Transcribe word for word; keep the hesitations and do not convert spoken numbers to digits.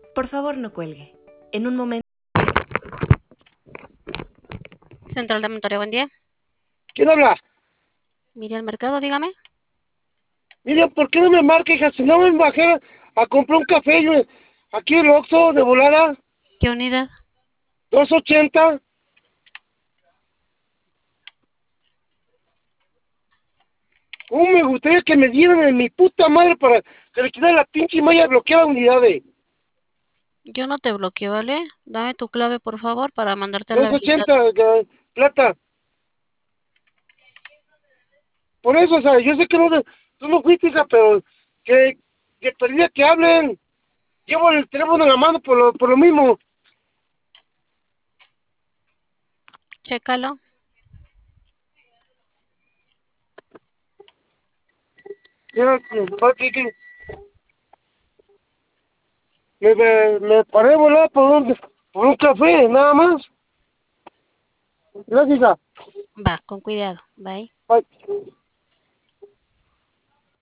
Por favor, no cuelgue. En un momento. Central de Montoria, buen día. ¿Quién habla? Miriam Mercado, dígame. Mire, ¿por qué no me marca, hija? Si no me bajé a comprar un café, yo, aquí el Oxxo de volada, ¿Qué unidad? dos ochenta. ¿Cómo me gustaría que me dieran en mi puta madre para que le quitara la pinche malla bloqueada unidades? Yo no te bloqueo, ¿vale? Dame tu clave, por favor, para mandarte a la dos unidad. ochenta de plata. Por eso, o sea, yo sé que no, tú no fuiste, hija, pero que, que perdida que hablen. Llevo el teléfono en la mano por lo, por lo mismo. Chécalo. Ya, que, que, me, me, me paré volada por un, por un café, nada más. Gracias, hija. Va, con cuidado. Bye. Bye.